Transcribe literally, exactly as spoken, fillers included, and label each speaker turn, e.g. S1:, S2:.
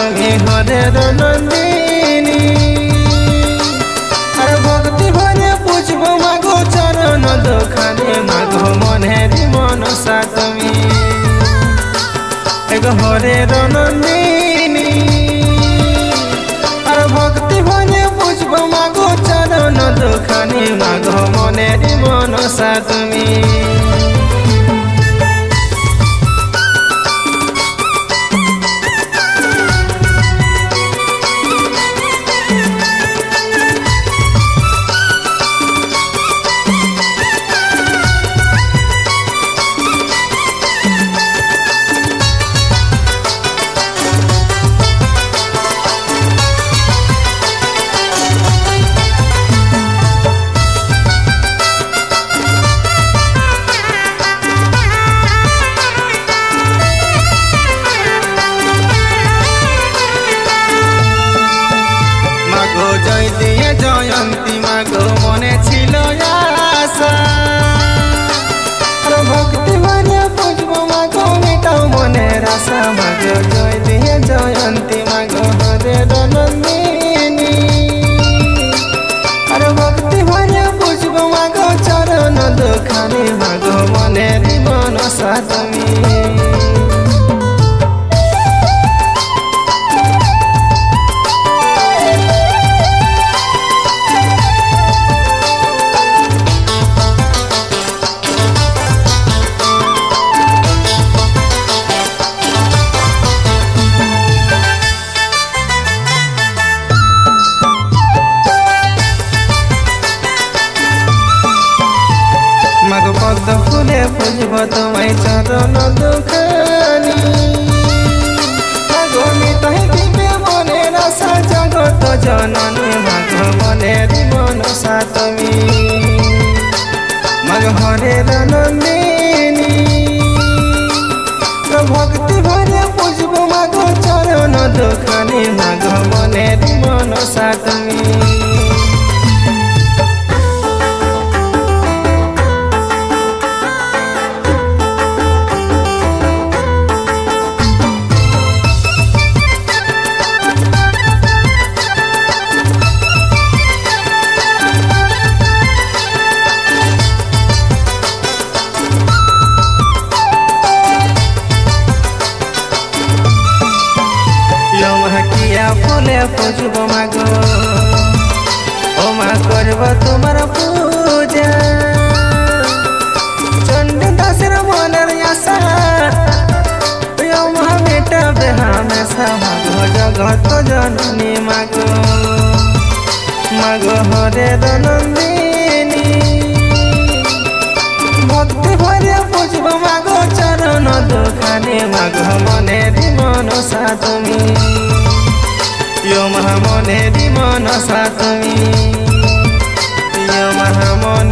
S1: তুমি হরে নন্দিনী আর ভক্তি ভরে পুজব মাগো চরণ দোখানে মাগো মনেরি মনসা তুমি এগো হরে নন্দিনী আর ভক্তি ভরে পুজব মাগো চরণ দোখানে মাগো মনেরি মনসা তুমি জয়ন্তী মাগো মনে ছিল আশা ভক্তি ভরে পুজব মাগো মেটাও মনের আশা মাগো জয় দিয়ে জয়ন্তী মাগো হরে নন্দিনী আর ভক্তি ভরে পুজব মাগো চরণ দোখানে মাগো মনেরি মনসা তুমি মাগো পদ্ম ফুলে পুজব তোমায় চরণ দুখানি মাগো নিতাই দিবে মনের আশা জগত জননী মাগো মনেরি মনসা তুমি মাগো হরে নন্দিনী ভক্তি ভরে পুজব মাগো চরণ দুখানি মাগো মনেরি মনসা তুমি ফুলে পুজব মাগো ও মা করব তোমার পূজা চণ্ডী দাসের মনের আশা ও মা মেটাবে হামেশা মাগো জগত জননী মাগো মাগো হরে নন্দিনী ভক্তি ভরে পুজব মাগো চরণ দোখানে মাগো মনেরি মনসা তুমি यो महामनेरी मनसा তুমি यो महामने